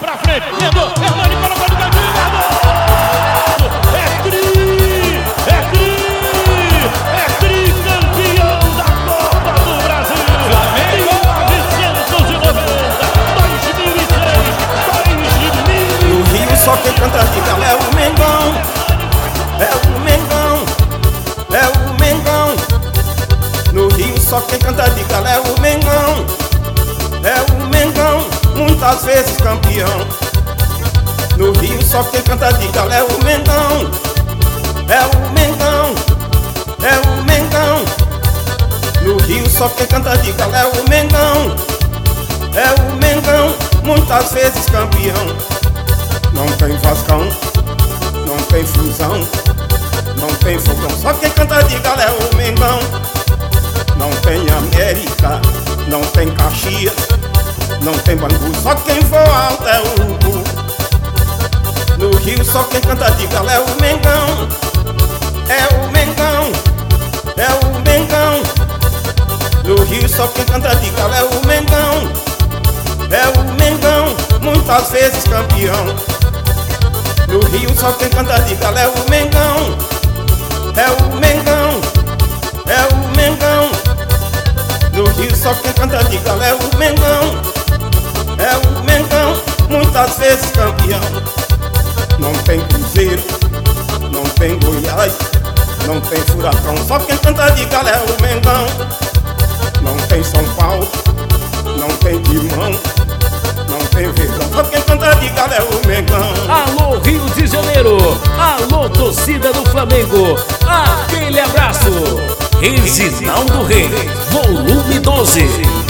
pra frente, Leandro, Hernani colocou no cantinho, é tri campeão da Copa do Brasil, Flamengo 1990, 2006, 2000. No Rio só quem canta de galo é o Mengão, é o Mengão, é o Mengão. No Rio só quem canta de galo é o Mengão, é o Mengão, muitas vezes campeão. No Rio só quem canta de galo é o Mengão, é o Mengão, é o Mengão. No Rio só quem canta de galo é o Mengão, é o Mengão, muitas vezes campeão. Não tem Vascão, não tem Fusão, não tem Fogão, só quem canta de galo é o Mengão. Não tem América, não tem Caxias, não tem Bangu, só quem voa alto é o Urubu. No Rio só quem canta de galo é o Mengão, é o Mengão, é o Mengão. No Rio só quem canta de galo é o Mengão, é o Mengão, muitas vezes campeão. No Rio só quem canta de galo é o Mengão, é o Mengão, é o Mengão. No Rio só quem canta de galo é o Mengão, é o Mengão, muitas vezes campeão. Não tem Cruzeiro, não tem Goiás, não tem Furacão, só quem canta de galo é o Mengão. Não tem São Paulo, não tem Timão, não tem Verdão, só quem canta de galo é o Mengão. Alô Rio de Janeiro, alô torcida do Flamengo, aquele abraço. Reginaldo Rei, volume 12.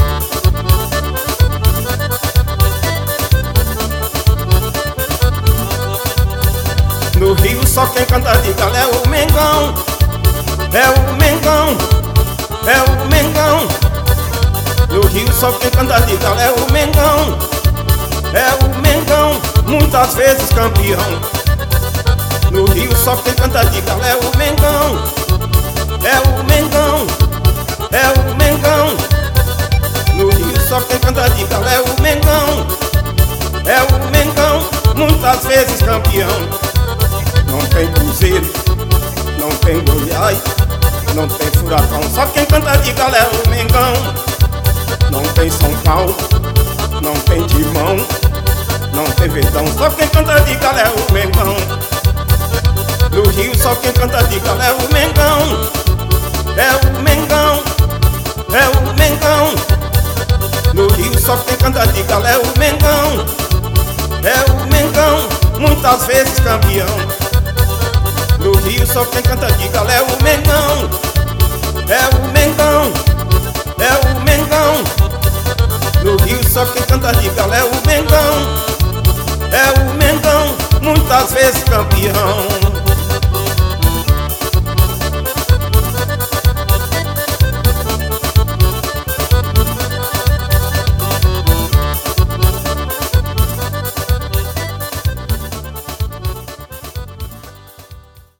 No Rio só quem canta de galo é o Mengão, é o Mengão, é o Mengão. No Rio só quem canta de galo é o Mengão, é o Mengão, muitas vezes campeão. No Rio só quem canta de galo é o Mengão, é o Mengão, é o Mengão. No Rio só quem canta de galo é o Mengão, é o Mengão, muitas vezes campeão. Não tem Cruzeiro, não tem Goiás, não tem Furacão, só quem canta de galo é o Mengão. Não tem São Paulo, não tem Timão, não tem Verdão, só quem canta de galo é o Mengão. No Rio só quem canta de galo é o Mengão, é o Mengão, é o Mengão. No Rio só quem canta de galo é o Mengão, é o Mengão, muitas vezes campeão. No Rio só quem canta de galo é o Mengão, é o Mengão, é o Mengão. No Rio só quem canta de galo é o Mengão, é o Mengão, muitas vezes campeão.